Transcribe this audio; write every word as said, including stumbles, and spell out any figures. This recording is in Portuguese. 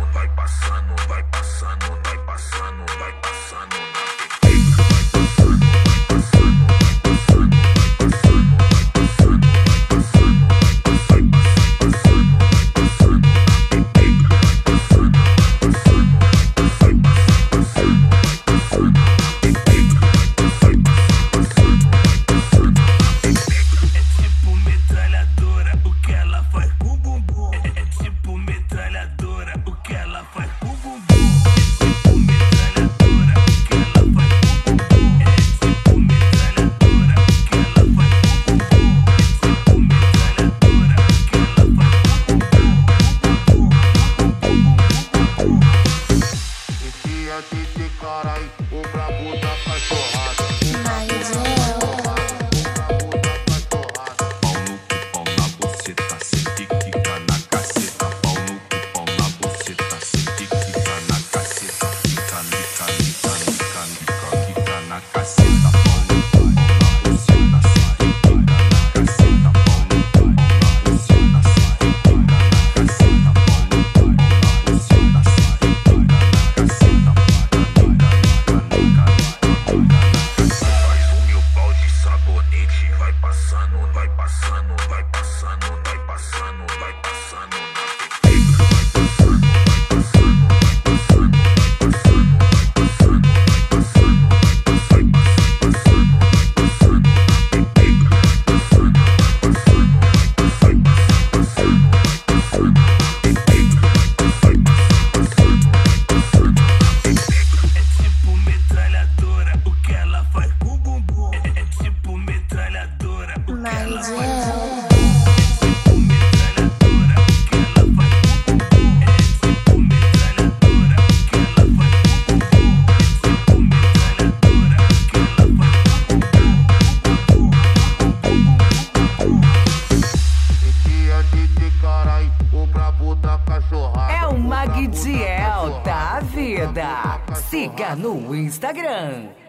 vai passando, vai passando, vai passando, vai passando na esse cara aí, o brabo da cachorrada. Pau no cu, pau na buceta, cê quica na caceta. Pau no cu, pau na buceta, cê quica na caceta. Quica, nica, nica, nica, nica, quica na caceta. Pau no cu, pau na buceta, cê quica na caceta. Pau no cu, pau na buceta, cê quica na caceta. Pau no cu, pau na buceta, cê quica na caceta. Faz o meu pau de sabonete, vai passando, vai passando, vai passando, vai passando, vai passando na pepeca. Vai passando, vai passando, vai passando, vai passando, vai passando, vai passando, vai passando, vai passando, vai passando na pepeca. Vai passando, vai passando, vai passando, vai passando na pepeca. Vai passando, vai passando, vai passando. É tipo metralhadora, o que ela faz com o bumbum. É tipo metralhadora, o que ela faz com o bumbum. É tipo metralhadora, o que ela faz com o bumbum. É tipo metralhadora, o que ela faz com o bumbum. É tipo metralhadora, o que ela faz com o bumbum. Esse cara aí, o brabo da cachorrada. É o Magdiel da vida. Siga no Instagram.